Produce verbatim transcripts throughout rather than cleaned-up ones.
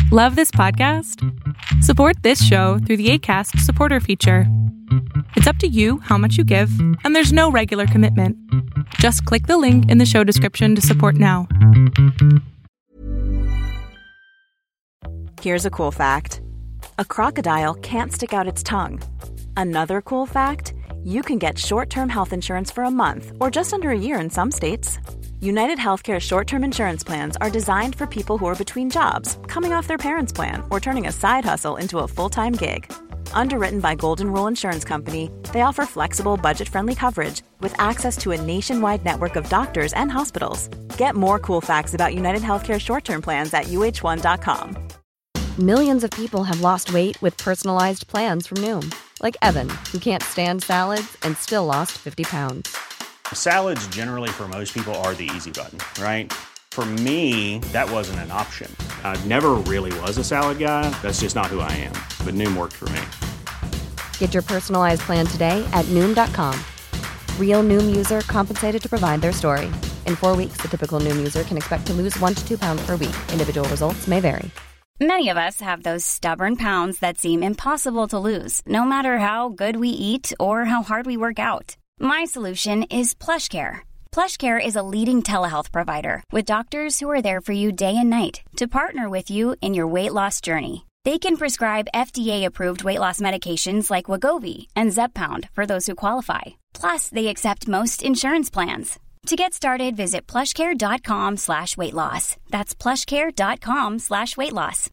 Love this podcast? Support this show through the Acast supporter feature. It's up to you how much you give, and there's no regular commitment. Just click the link in the show description to support now. Here's a cool fact. A crocodile can't stick out its tongue. Another cool fact, you can get short-term health insurance for a month or just under a year in some states. United Healthcare short-term insurance plans are designed for people who are between jobs, coming off their parents' plan, or turning a side hustle into a full-time gig. Underwritten by Golden Rule Insurance Company, they offer flexible, budget-friendly coverage with access to a nationwide network of doctors and hospitals. Get more cool facts about United Healthcare short-term plans at U H one dot com. Millions of people have lost weight with personalized plans from Noom. Like Evan, who can't stand salads and still lost fifty pounds. Salads generally for most people are the easy button, right? For me, that wasn't an option. I never really was a salad guy. That's just not who I am. But Noom worked for me. Get your personalized plan today at Noom dot com. Real Noom user compensated to provide their story. In four weeks, the typical Noom user can expect to lose one to two pounds per week. Individual results may vary. Many of us have those stubborn pounds that seem impossible to lose, no matter how good we eat or how hard we work out. My solution is PlushCare. PlushCare is a leading telehealth provider with doctors who are there for you day and night to partner with you in your weight loss journey. They can prescribe F D A-approved weight loss medications like Wegovy and Zepbound for those who qualify. Plus, they accept most insurance plans. To get started, visit plushcare.com slash weight loss. That's plushcare.com slash weight loss.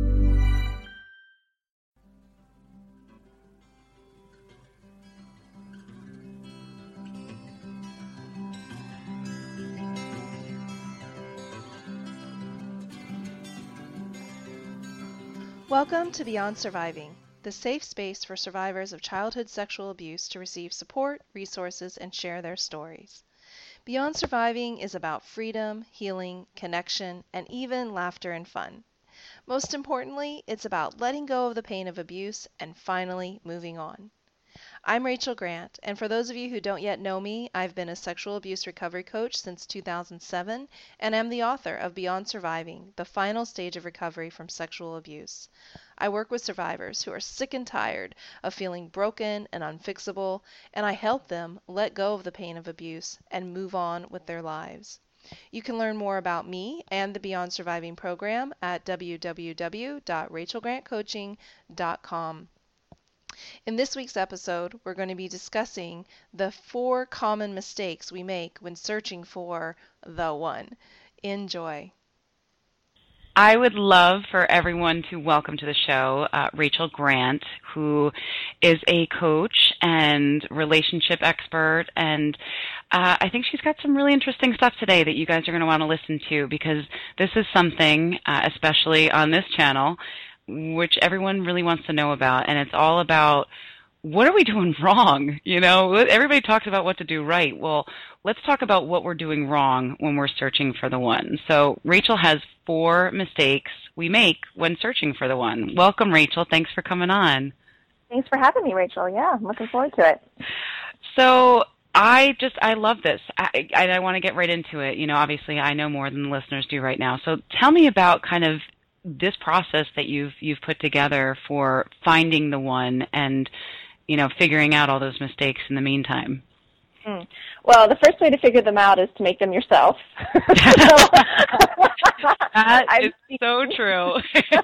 Welcome to Beyond Surviving, the safe space for survivors of childhood sexual abuse to receive support, resources, and share their stories. Beyond Surviving is about freedom, healing, connection, and even laughter and fun. Most importantly, it's about letting go of the pain of abuse and finally moving on. I'm Rachel Grant, and for those of you who don't yet know me, I've been a sexual abuse recovery coach since two thousand seven and am the author of Beyond Surviving, the final stage of recovery from sexual abuse. I work with survivors who are sick and tired of feeling broken and unfixable, and I help them let go of the pain of abuse and move on with their lives. You can learn more about me and the Beyond Surviving program at w w w dot rachel grant coaching dot com. In this week's episode, we're going to be discussing the four common mistakes we make when searching for the one. Enjoy. I would love for everyone to welcome to the show uh, Rachel Grant, who is a coach and relationship expert, and uh, I think she's got some really interesting stuff today that you guys are going to want to listen to, because this is something, uh, especially on this channel, which everyone really wants to know about, and it's all about what are we doing wrong? You know, everybody talks about what to do right. Well, let's talk about what we're doing wrong when we're searching for the one. So Rachel has four mistakes we make when searching for the one. Welcome, Rachel. Thanks for coming on. Thanks for having me, Rachel. Yeah, I'm looking forward to it. So I just, I love this. I, I, I want to get right into it. You know, obviously I know more than the listeners do right now. So tell me about kind of this process that you've you've put together for finding the one and, you know, figuring out all those mistakes in the meantime. Mm. Well, the first way to figure them out is to make them yourself. That is so true.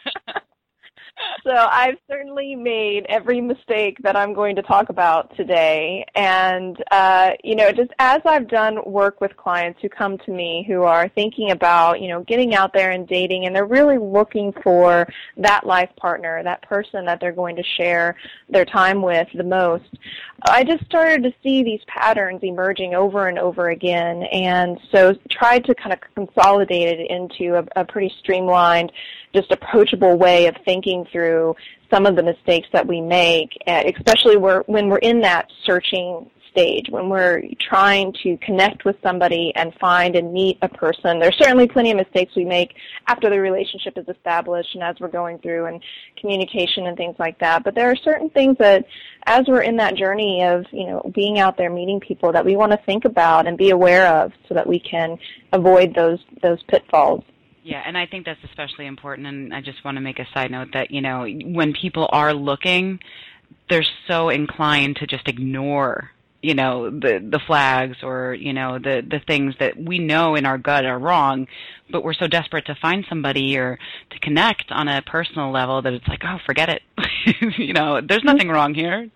So I've certainly made every mistake that I'm going to talk about today. And, uh, you know, just as I've done work with clients who come to me who are thinking about, you know, getting out there and dating, and they're really looking for that life partner, that person that they're going to share their time with the most, I just started to see these patterns emerging over and over again. And so tried to kind of consolidate it into a, a pretty streamlined, just approachable way of thinking through some of the mistakes that we make, especially where, when we're in that searching stage, when we're trying to connect with somebody and find and meet a person. There's certainly plenty of mistakes we make after the relationship is established and as we're going through and communication and things like that. But there are certain things that as we're in that journey of, you know, being out there meeting people that we want to think about and be aware of so that we can avoid those those pitfalls. Yeah, and I think that's especially important, and I just want to make a side note that, you know, when people are looking, they're so inclined to just ignore, you know, the the flags or, you know, the, the things that we know in our gut are wrong, but we're so desperate to find somebody or to connect on a personal level that it's like, oh, forget it. You know, there's nothing wrong here.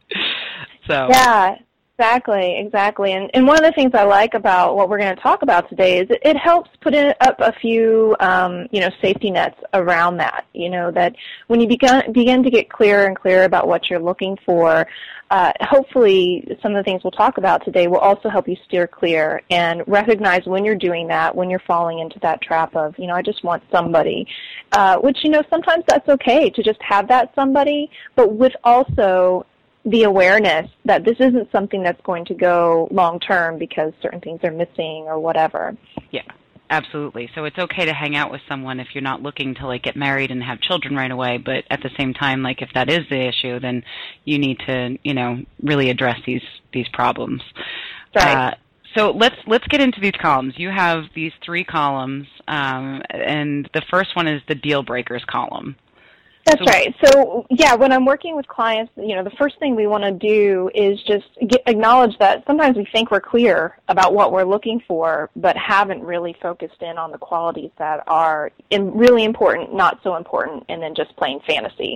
So yeah. Exactly, exactly. And, and one of the things I like about what we're going to talk about today is it, it helps put in, up a few, um, you know, safety nets around that, you know, that when you begin, begin to get clearer and clearer about what you're looking for, uh, hopefully some of the things we'll talk about today will also help you steer clear and recognize when you're doing that, when you're falling into that trap of, you know, I just want somebody, uh, which, you know, sometimes that's okay to just have that somebody, but with also the awareness that this isn't something that's going to go long term because certain things are missing or whatever. Yeah, absolutely. So it's okay to hang out with someone if you're not looking to, like, get married and have children right away, but at the same time, like, if that is the issue, then you need to, you know, really address these these problems. Right. Uh, so let's let's get into these columns. You have these three columns, um, and the first one is the deal breakers column. That's so, right. So, yeah, when I'm working with clients, you know, the first thing we want to do is just get, acknowledge that sometimes we think we're clear about what we're looking for, but haven't really focused in on the qualities that are in really important, not so important, and then just plain fantasy.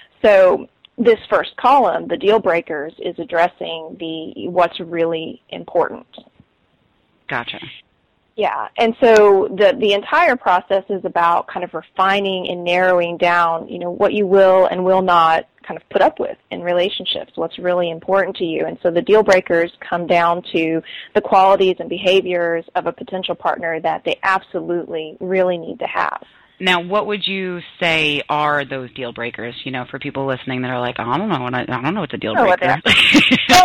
So this first column, the deal breakers, is addressing the what's really important. Gotcha. Yeah, and so the the entire process is about kind of refining and narrowing down, you know, what you will and will not kind of put up with in relationships, what's really important to you. And so the deal breakers come down to the qualities and behaviors of a potential partner that they absolutely really need to have. Now, what would you say are those deal breakers, you know, for people listening that are like, oh, I don't know what I, I don't know what's a deal breaker. well,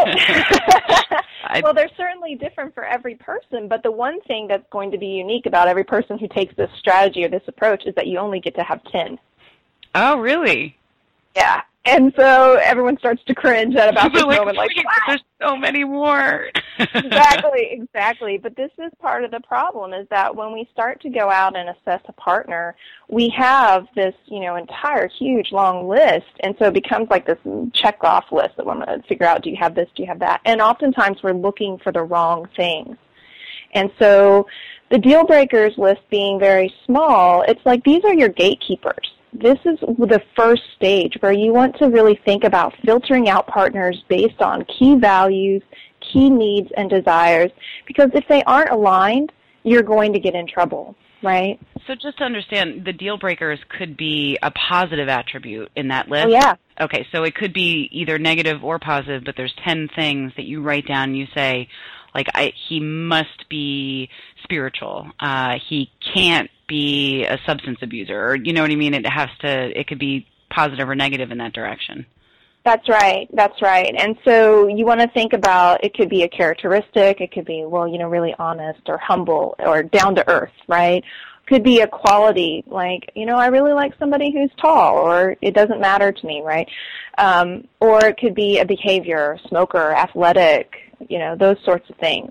well, they're certainly different for every person, but the one thing that's going to be unique about every person who takes this strategy or this approach is that you only get to have ten. Oh, really? Yeah. And so everyone starts to cringe at about this like, moment, like, wow. There's so many more. Exactly, exactly. But this is part of the problem, is that when we start to go out and assess a partner, we have this, you know, entire huge long list, and so it becomes like this check-off list that we're going to figure out, do you have this, do you have that? And oftentimes we're looking for the wrong things. And so the deal breakers list being very small, it's like these are your gatekeepers. This is the first stage where you want to really think about filtering out partners based on key values, key needs, and desires, because if they aren't aligned, you're going to get in trouble, right? So just to understand, the deal breakers could be a positive attribute in that list? Oh, yeah. Okay, so it could be either negative or positive, but there's ten things that you write down and you say, like, I, he must be spiritual. Uh, he can't be a substance abuser, or you know what I mean? It has to, it could be positive or negative in that direction. That's right, that's right. And so you want to think about, it could be a characteristic, it could be, well, you know, really honest or humble or down to earth, right? Could be a quality, like, you know, I really like somebody who's tall, or it doesn't matter to me, right? Um, or it could be a behavior, smoker, athletic, you know, those sorts of things.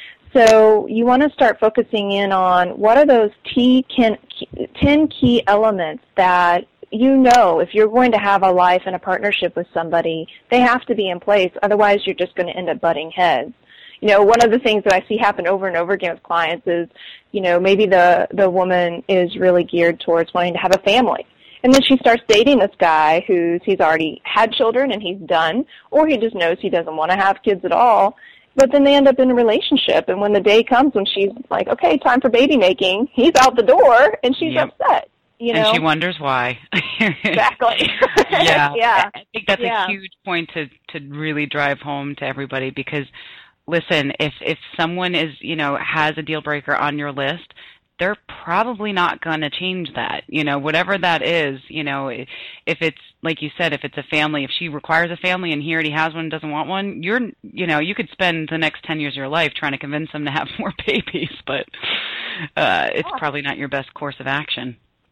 So you want to start focusing in on what are those t- ten key elements that you know if you're going to have a life and a partnership with somebody, they have to be in place. Otherwise, you're just going to end up butting heads. You know, one of the things that I see happen over and over again with clients is, you know, maybe the, the woman is really geared towards wanting to have a family. And then she starts dating this guy who's he's already had children and he's done, or he just knows he doesn't want to have kids at all. But then they end up in a relationship, and when the day comes when she's like, okay, time for baby making, he's out the door, and she's yep. upset. You know? And she wonders why. Exactly. yeah. yeah. I think that's yeah. a huge point to, to really drive home to everybody, because, listen, if, if someone is, you know, has a deal breaker on your list, they're probably not going to change that. You know, whatever that is, you know, if it's, like you said, if it's a family, if she requires a family and he already has one and doesn't want one, you're, you know, you could spend the next ten years of your life trying to convince them to have more babies, but uh, it's yeah. probably not your best course of action.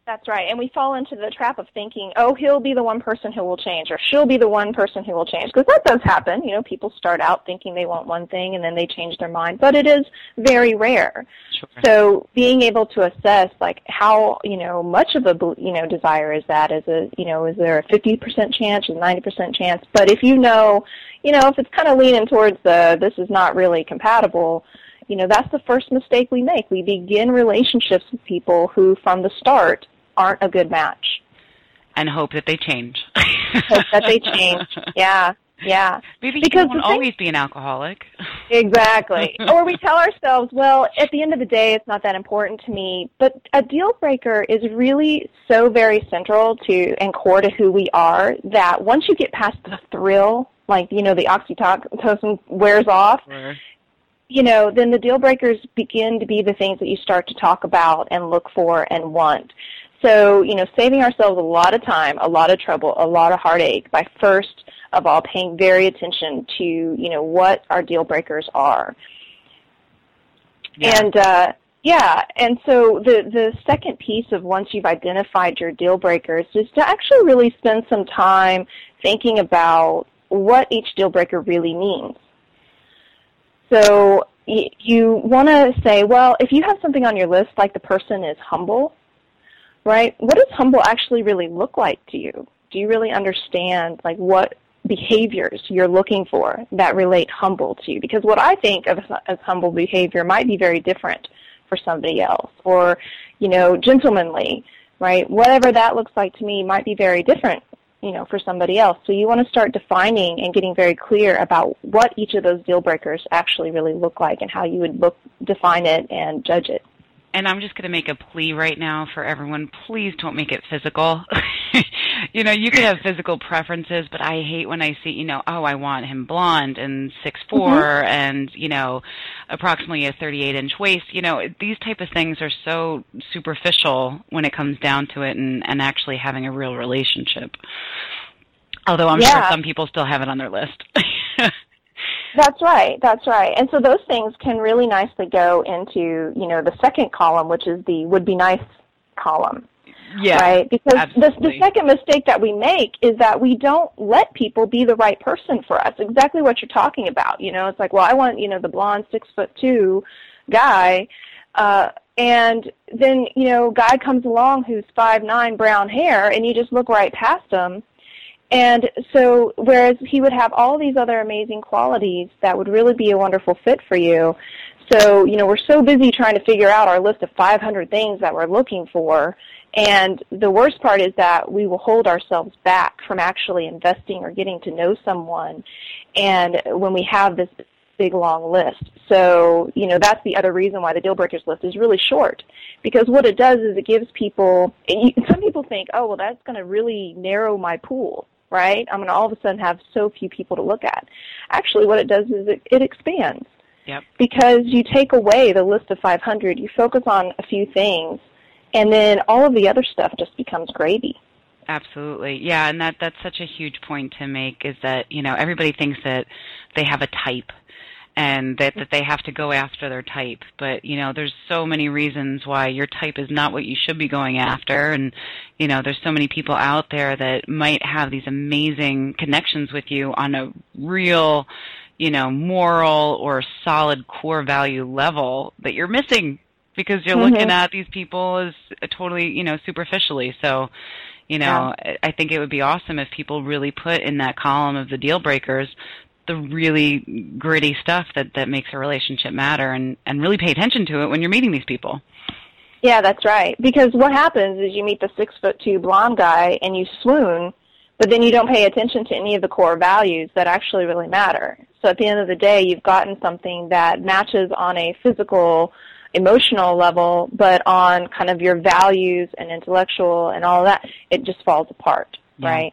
That's right. And we fall into the trap of thinking, oh, he'll be the one person who will change, or she'll be the one person who will change. Because that does happen. You know, people start out thinking they want one thing and then they change their mind. But it is very rare. Sure. So being able to assess, like, how, you know, much of a, you know, desire is that? Is it, you know, is there a fifty percent chance, a ninety percent chance? But if you know, you know, if it's kind of leaning towards the this is not really compatible, you know, that's the first mistake we make. We begin relationships with people who, from the start, aren't a good match. And hope that they change. Hope that they change. Yeah, yeah. Maybe because you won't always be an alcoholic. Exactly. Or we tell ourselves, well, at the end of the day, it's not that important to me. But a deal breaker is really so very central to and core to who we are that once you get past the thrill, like, you know, the oxytocin wears off, Sure. you know, then the deal breakers begin to be the things that you start to talk about and look for and want. So, you know, saving ourselves a lot of time, a lot of trouble, a lot of heartache by first of all paying very attention to, you know, what our deal breakers are. Yeah. And, uh, yeah, and so the, the second piece of once you've identified your deal breakers is to actually really spend some time thinking about what each deal breaker really means. So y- you want to say, well, if you have something on your list like the person is humble, right, what does humble actually really look like to you? Do you really understand, like, what behaviors you're looking for that relate humble to you? Because what I think of as humble behavior might be very different for somebody else. Or, you know, gentlemanly, right? Whatever that looks like to me might be very different, you know, for somebody else. So you want to start defining and getting very clear about what each of those deal breakers actually really look like and how you would look, define it and judge it. And I'm just going to make a plea right now for everyone. Please don't make it physical. You know, you could have physical preferences, but I hate when I see, you know, oh, I want him blonde and six foot four mm-hmm. and, you know, approximately a thirty-eight inch waist. You know, these type of things are so superficial when it comes down to it and, and actually having a real relationship. Although I'm yeah. sure some people still have it on their list. That's right. That's right. And so those things can really nicely go into, you know, the second column, which is the would be nice column. Yeah. Right? Because the, absolutely. the second mistake that we make is that we don't let people be the right person for us. Exactly what you're talking about. You know, it's like, well, I want, you know, the blonde six foot two guy, uh, and then, you know, guy comes along who's five nine, brown hair, and you just look right past him. And so whereas he would have all these other amazing qualities that would really be a wonderful fit for you, so, you know, we're so busy trying to figure out our list of five hundred things that we're looking for, and the worst part is that we will hold ourselves back from actually investing or getting to know someone, and when we have this big, long list. So, you know, that's the other reason why the deal breakers list is really short, because what it does is it gives people, and you, some people think, oh, well, that's going to really narrow my pool. Right? I'm going to all of a sudden have so few people to look at. Actually, what it does is it, it expands. Yep. Because you take away the list of five hundred, you focus on a few things, and then all of the other stuff just becomes gravy. Absolutely. Yeah, and that that's such a huge point to make is that, you know, everybody thinks that they have a type and that, that they have to go after their type. But, you know, there's so many reasons why your type is not what you should be going after. And, you know, there's so many people out there that might have these amazing connections with you on a real, you know, moral or solid core value level that you're missing because you're mm-hmm. looking at these people as a totally, you know, superficially. So, you know, yeah. I think it would be awesome if people really put in that column of the deal breakers the really gritty stuff that, that makes a relationship matter and, and really pay attention to it when you're meeting these people. Yeah, that's right. Because what happens is you meet the six foot two blonde guy and you swoon, but then you don't pay attention to any of the core values that actually really matter. So at the end of the day, you've gotten something that matches on a physical, emotional level, but on kind of your values and intellectual and all of that, it just falls apart, yeah. right?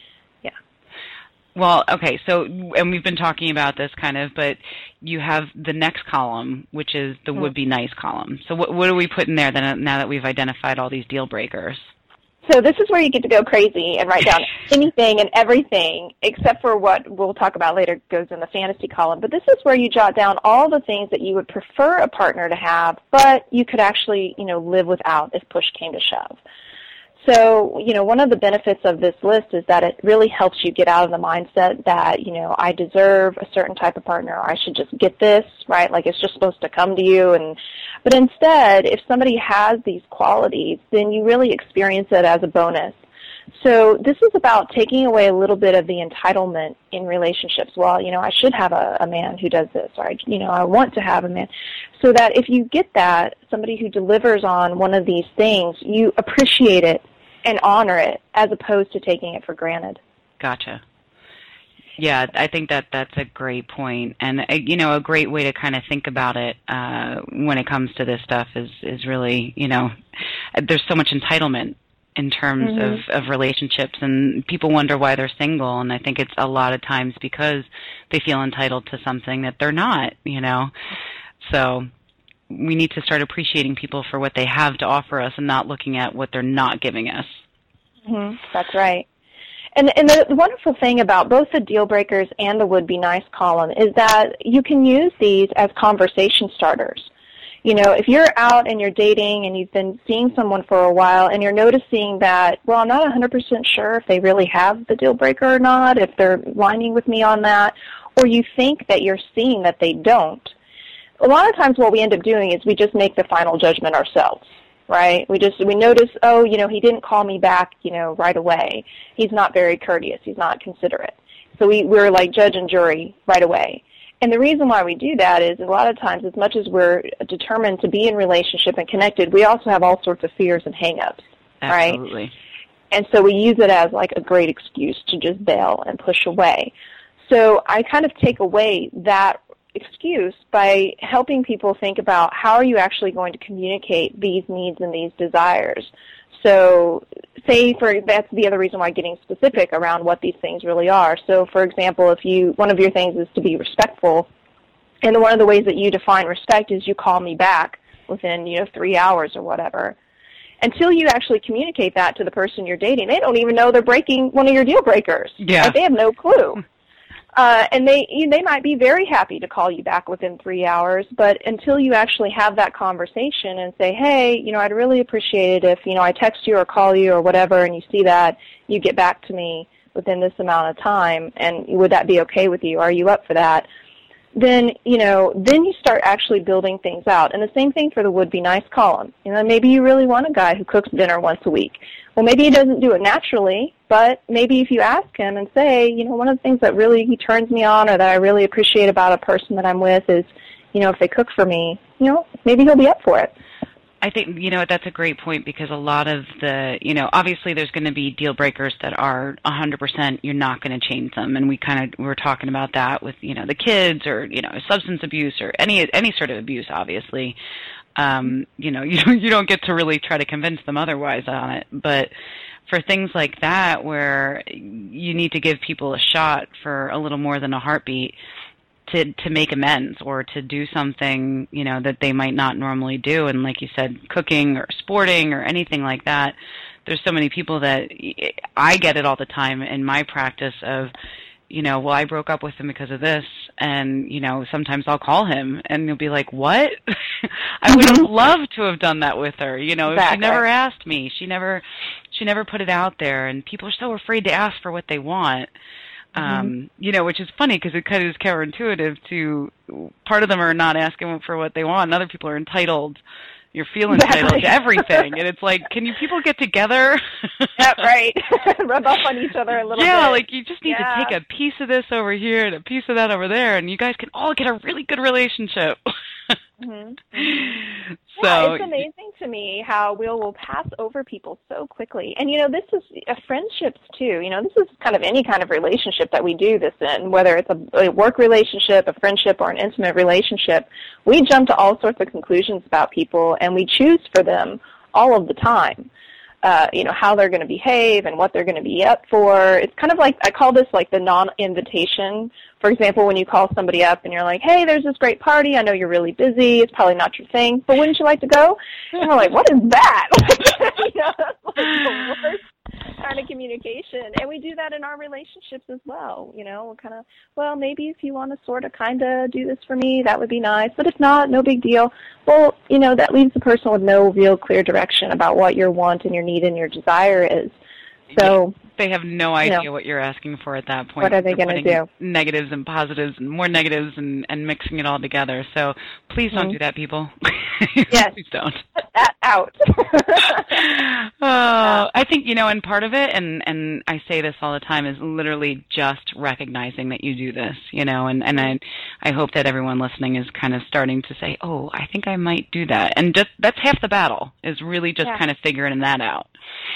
Well, okay, so, and we've been talking about this kind of, but you have the next column, which is the would-be nice column. So what, what do we put in there then, now that we've identified all these deal breakers? So this is where you get to go crazy and write down anything and everything, except for what we'll talk about later goes in the fantasy column. But this is where you jot down all the things that you would prefer a partner to have, but you could actually, you know, live without if push came to shove. So, you know, one of the benefits of this list is that it really helps you get out of the mindset that, you know, I deserve a certain type of partner, or I should just get this, right? Like it's just supposed to come to you. And but instead, if somebody has these qualities, then you really experience it as a bonus. So this is about taking away a little bit of the entitlement in relationships. Well, you know, I should have a, a man who does this, or, I, you know, I want to have a man. So that if you get that, somebody who delivers on one of these things, you appreciate it and honor it as opposed to taking it for granted. Gotcha. Yeah, I think that that's a great point. And, uh, you know, a great way to kind of think about it uh, when it comes to this stuff is, is really, you know, there's so much entitlement in terms mm-hmm. of, of relationships, and people wonder why they're single, and I think it's a lot of times because they feel entitled to something that they're not, you know. So we need to start appreciating people for what they have to offer us and not looking at what they're not giving us. Mm-hmm. That's right. And, and the wonderful thing about both the deal breakers and the would-be nice column is that you can use these as conversation starters. You know, if you're out and you're dating and you've been seeing someone for a while and you're noticing that, well, I'm not one hundred percent sure if they really have the deal breaker or not, if they're lining with me on that, or you think that you're seeing that they don't, a lot of times what we end up doing is we just make the final judgment ourselves, right? We just, we notice, oh, you know, he didn't call me back, you know, right away. He's not very courteous. He's not considerate. So we, we're like judge and jury right away. And the reason why we do that is a lot of times, as much as we're determined to be in relationship and connected, we also have all sorts of fears and hang-ups, right? Absolutely. And so we use it as like a great excuse to just bail and push away. So I kind of take away that excuse by helping people think about how are you actually going to communicate these needs and these desires. So say, for that's the other reason why getting specific around what these things really are. So, for example, if you one of your things is to be respectful, and one of the ways that you define respect is you call me back within, you know, three hours or whatever. Until you actually communicate that to the person you're dating, they don't even know they're breaking one of your deal breakers. Yeah. Like, they have no clue. Uh, and they they might be very happy to call you back within three hours, but until you actually have that conversation and say, hey, you know, I'd really appreciate it if, you know, I text you or call you or whatever, and you see that, you get back to me within this amount of time, and would that be okay with you? Are you up for that? Then, you know, then you start actually building things out. And the same thing for the would-be nice column. You know, maybe you really want a guy who cooks dinner once a week. Well, maybe he doesn't do it naturally, but maybe if you ask him and say, you know, one of the things that really he turns me on or that I really appreciate about a person that I'm with is, you know, if they cook for me, you know, maybe he'll be up for it. I think, you know, that's a great point, because a lot of the, you know, obviously there's going to be deal breakers that are one hundred percent you're not going to change them. And we kind of we were talking about that with, you know, the kids or, you know, substance abuse or any any sort of abuse, obviously. Um, you know, you, you don't get to really try to convince them otherwise on it. But for things like that where you need to give people a shot for a little more than a heartbeat, to to make amends or to do something, you know, that they might not normally do. And like you said, cooking or sporting or anything like that, there's so many people that I get it all the time in my practice of, you know, well, I broke up with him because of this. And, you know, sometimes I'll call him and he'll be like, what? I would have loved to have done that with her. You know, exactly. She never asked me. She never, she never put it out there. And people are so afraid to ask for what they want. Um, mm-hmm. You know, which is funny because it kind of is counterintuitive to, part of them are not asking for what they want, and other people are entitled. You're feeling entitled to everything. And it's like, can you people get together? Yeah, right. Rub off on each other a little yeah, bit. Yeah, like you just need yeah. to take a piece of this over here and a piece of that over there, and you guys can all get a really good relationship. Mm-hmm. So yeah, it's amazing to me how we'll will pass over people so quickly. And, you know, this is uh, friendships, too. You know, this is kind of any kind of relationship that we do this in, whether it's a, a work relationship, a friendship, or an intimate relationship. We jump to all sorts of conclusions about people, and we choose for them all of the time. Uh, you know, how they're going to behave and what they're going to be up for. It's kind of like, I call this like the non-invitation. For example, when you call somebody up and you're like, hey, there's this great party. I know you're really busy. It's probably not your thing, but wouldn't you like to go? And we're like, what is that? You know, that's like the worst kind of communication, and we do that in our relationships as well. You know, we're kind of, well, maybe if you want to sort of kind of do this for me, that would be nice, but if not, no big deal. Well, you know, that leaves the person with no real clear direction about what your want and your need and your desire is. So they have no idea you know, what you're asking for at that point. What are they going to do? Negatives and positives and more negatives and, and mixing it all together. So please don't mm-hmm. do that, people. Yes. Please don't. Put that out. Oh, I think, you know, and part of it, and, and I say this all the time, is literally just recognizing that you do this, you know, and, and I, I hope that everyone listening is kind of starting to say, oh, I think I might do that. And just that's half the battle, is really just yeah. kind of figuring that out.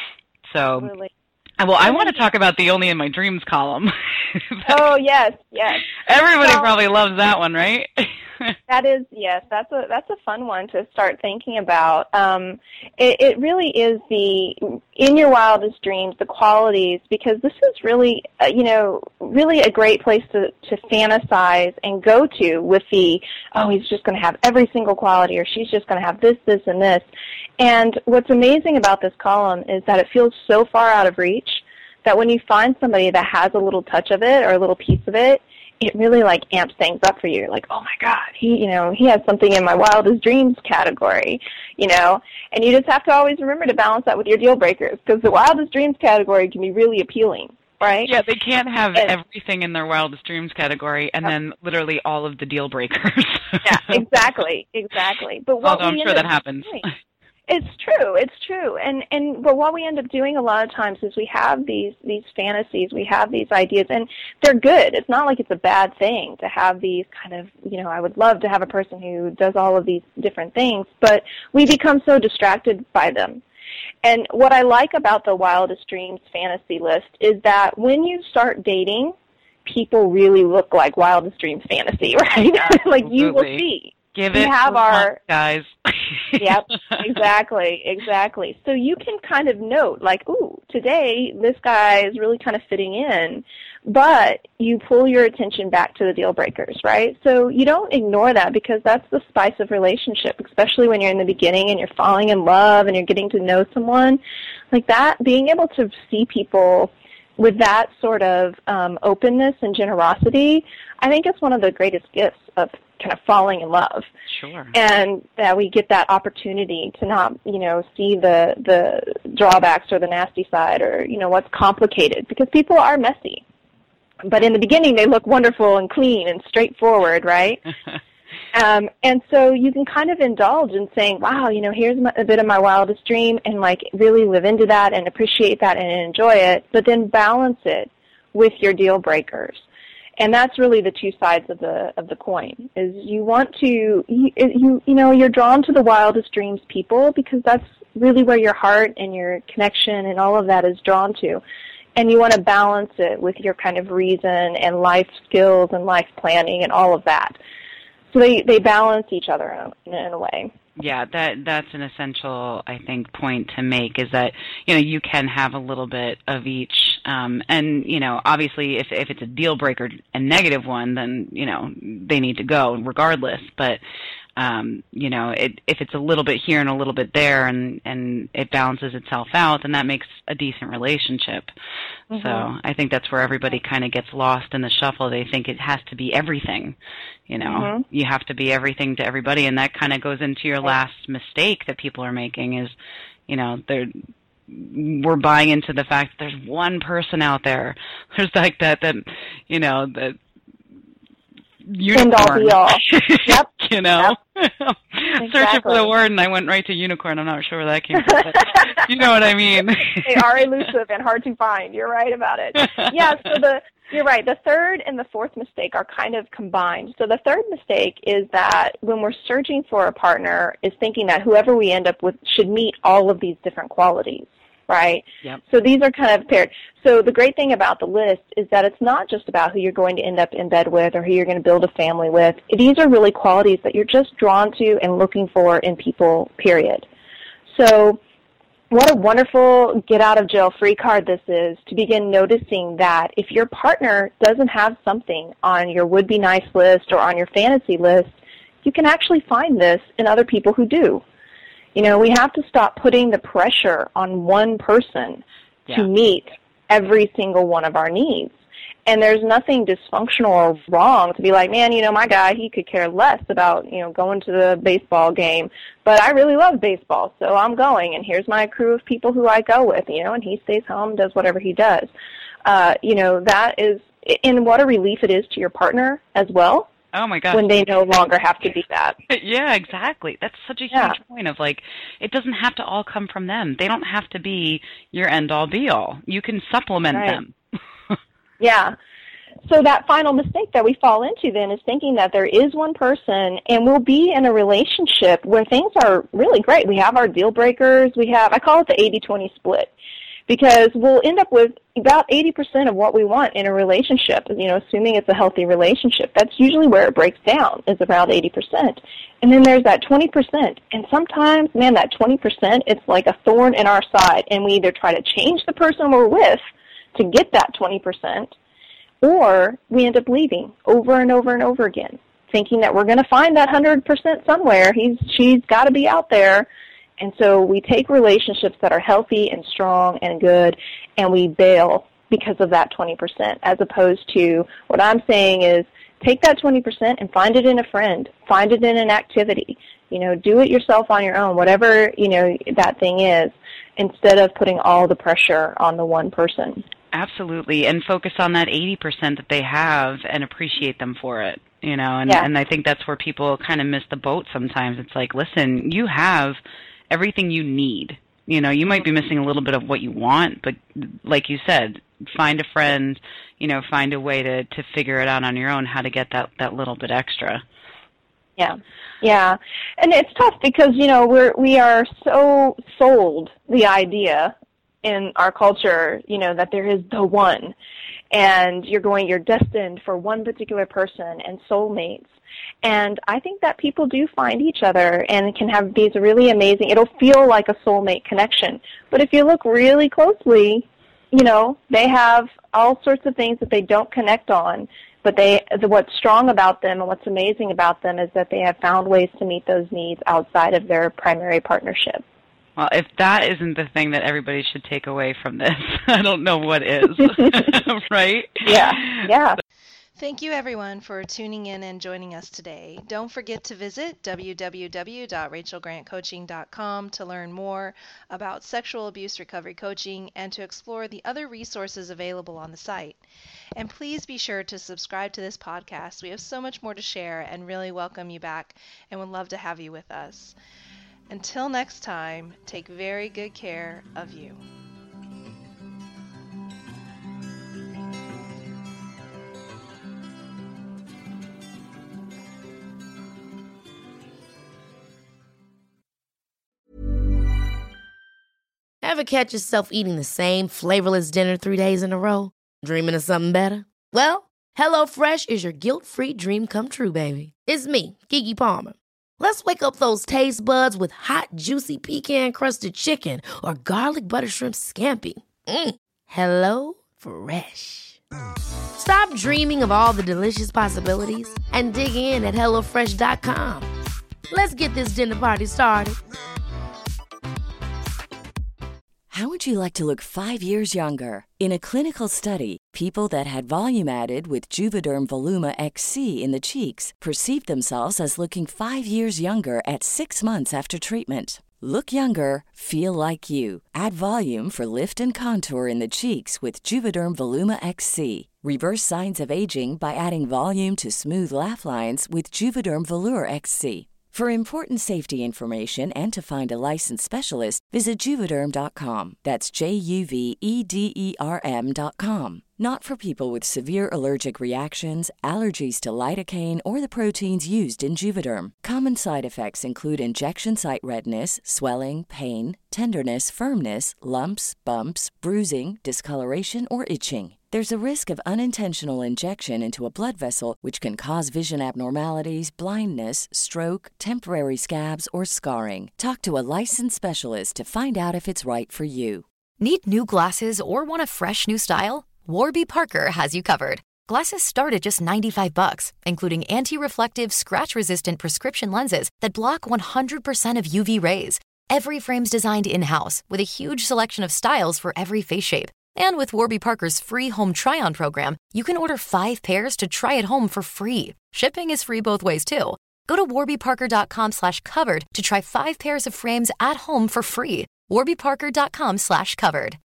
So, Absolutely. Well, I want to talk about the Only in My Dreams column. Oh, yes, yes. Everybody well, probably loves that one, right? That is, yes, that's a that's a fun one to start thinking about. Um, it, it really is the, in your wildest dreams, the qualities, because this is really, uh, you know, really a great place to, to fantasize and go to with the, oh, he's just going to have every single quality, or she's just going to have this, this, and this. And what's amazing about this column is that it feels so far out of reach that when you find somebody that has a little touch of it or a little piece of it, it really like amps things up for you. You're like, oh my God, he, you know, he has something in my wildest dreams category, you know, and you just have to always remember to balance that with your deal breakers, because the wildest dreams category can be really appealing, right? Yeah, they can't have and, everything in their wildest dreams category and then literally all of the deal breakers. Yeah, exactly, exactly. But what Although I'm sure that happens. Doing, It's true. It's true. And and but what we end up doing a lot of times is we have these these fantasies, we have these ideas, and they're good. It's not like it's a bad thing to have these kind of, you know, I would love to have a person who does all of these different things, but we become so distracted by them. And what I like about the Wildest Dreams fantasy list is that when you start dating, people really look like Wildest Dreams fantasy, right? Like you will see. Give we it have our guys. Yep, exactly, exactly. So you can kind of note, like, ooh, today this guy is really kind of fitting in, but you pull your attention back to the deal breakers, right? So you don't ignore that, because that's the spice of relationship, especially when you're in the beginning and you're falling in love and you're getting to know someone. Like that, being able to see people with that sort of um, openness and generosity, I think it's one of the greatest gifts of kind of falling in love. Sure. And that we get that opportunity to not, you know, see the the drawbacks or the nasty side or, you know, what's complicated, because people are messy. But in the beginning, they look wonderful and clean and straightforward, right? um, and so you can kind of indulge in saying, wow, you know, here's my, a bit of my wildest dream, and, like, really live into that and appreciate that and enjoy it, but then balance it with your deal breakers. And that's really the two sides of the of the coin. Is you want to you you, you know you're drawn to the wildest dreams people, because that's really where your heart and your connection and all of that is drawn to, and you want to balance it with your kind of reason and life skills and life planning and all of that. So they they balance each other in a, in a way. Yeah, that that's an essential, I think, point to make, is that, you know, you can have a little bit of each. Um, and, you know, obviously if if it's a deal breaker, a negative one, then, you know, they need to go regardless. But, um, you know, it, if it's a little bit here and a little bit there and, and it balances itself out, then that makes a decent relationship. Mm-hmm. So I think that's where everybody kind of gets lost in the shuffle. They think it has to be everything. You know, mm-hmm. you have to be everything to everybody, and that kind of goes into your last mistake that people are making is, you know, they're we're buying into the fact that there's one person out there. There's like that, that you know, the unicorn. End all be all. Yep. You know, yep. Searching Exactly. for the word, and I went right to unicorn. I'm not sure where that came from, but you know what I mean. They are elusive and hard to find. You're right about it. Yeah, so the you're right. The third and the fourth mistake are kind of combined. So the third mistake is that when we're searching for a partner, is thinking that whoever we end up with should meet all of these different qualities, right? Yep. So these are kind of paired. So the great thing about the list is that it's not just about who you're going to end up in bed with or who you're going to build a family with. These are really qualities that you're just drawn to and looking for in people, period. So what a wonderful get-out-of-jail-free card this is to begin noticing that if your partner doesn't have something on your would-be-nice list or on your fantasy list, you can actually find this in other people who do. You know, we have to stop putting the pressure on one person yeah. to meet every single one of our needs. And there's nothing dysfunctional or wrong to be like, man, you know, my guy, he could care less about, you know, going to the baseball game, but I really love baseball, so I'm going, and here's my crew of people who I go with, you know, and he stays home, does whatever he does. Uh, you know, that is, and what a relief it is to your partner as well. Oh, my gosh. When they no longer have to be that. Yeah, exactly. That's such a huge yeah. point of, like, it doesn't have to all come from them. They don't have to be your end-all, be-all. You can supplement right. them. Yeah. So that final mistake that we fall into then is thinking that there is one person and we'll be in a relationship where things are really great. We have our deal breakers. We have, I call it the eighty twenty split, because we'll end up with about eighty percent of what we want in a relationship, you know, assuming it's a healthy relationship. That's usually where it breaks down, is around eighty percent. And then there's that twenty percent. And sometimes, man, that twenty percent, it's like a thorn in our side, and we either try to change the person we're with to get that twenty percent, or we end up leaving over and over and over again, thinking that we're going to find that one hundred percent somewhere. He's, she's got to be out there. And so we take relationships that are healthy and strong and good, and we bail because of that twenty percent, as opposed to what I'm saying is take that twenty percent and find it in a friend, find it in an activity. You know, do it yourself on your own, whatever, you know, that thing is, instead of putting all the pressure on the one person. Absolutely, and focus on that eighty percent that they have and appreciate them for it, you know, and, yeah. and I think that's where people kind of miss the boat sometimes. It's like, listen, you have everything you need. You know, you might be missing a little bit of what you want, but like you said, find a friend, you know, find a way to, to figure it out on your own, how to get that, that little bit extra. Yeah, yeah, and it's tough because, you know, we're, we are so sold the idea in our culture, you know, that there is the one, and you're going, you're destined for one particular person and soulmates. And I think that people do find each other and can have these really amazing, it'll feel like a soulmate connection. But if you look really closely, you know, they have all sorts of things that they don't connect on, but they, the, what's strong about them and what's amazing about them is that they have found ways to meet those needs outside of their primary partnership. Well, if that isn't the thing that everybody should take away from this, I don't know what is, right? Yeah, yeah. Thank you, everyone, for tuning in and joining us today. Don't forget to visit w w w dot rachel grant coaching dot com to learn more about sexual abuse recovery coaching and to explore the other resources available on the site. And please be sure to subscribe to this podcast. We have so much more to share and really welcome you back and would love to have you with us. Until next time, take very good care of you. Ever catch yourself eating the same flavorless dinner three days in a row? Dreaming of something better? Well, HelloFresh is your guilt-free dream come true, baby. It's me, Keke Palmer. Let's wake up those taste buds with hot, juicy pecan-crusted chicken or garlic butter shrimp scampi. Mm. Hello Fresh. Stop dreaming of all the delicious possibilities and dig in at hello fresh dot com. Let's get this dinner party started. How would you like to look five years younger? In a clinical study, people that had volume added with Juvederm Voluma X C in the cheeks perceived themselves as looking five years younger at six months after treatment. Look younger, feel like you. Add volume for lift and contour in the cheeks with Juvederm Voluma X C. Reverse signs of aging by adding volume to smooth laugh lines with Juvederm Volure X C. For important safety information and to find a licensed specialist, visit Juvederm dot com. That's J U V E D E R M dot com. Not for people with severe allergic reactions, allergies to lidocaine, or the proteins used in Juvederm. Common side effects include injection site redness, swelling, pain, tenderness, firmness, lumps, bumps, bruising, discoloration, or itching. There's a risk of unintentional injection into a blood vessel, which can cause vision abnormalities, blindness, stroke, temporary scabs, or scarring. Talk to a licensed specialist to find out if it's right for you. Need new glasses or want a fresh new style? Warby Parker has you covered. Glasses start at just ninety-five bucks, including anti-reflective, scratch-resistant prescription lenses that block one hundred percent of U V rays. Every frame's designed in-house with a huge selection of styles for every face shape. And with Warby Parker's free home try-on program, you can order five pairs to try at home for free. Shipping is free both ways, too. Go to warbyparker.com slash covered to try five pairs of frames at home for free. warbyparker.com slash covered.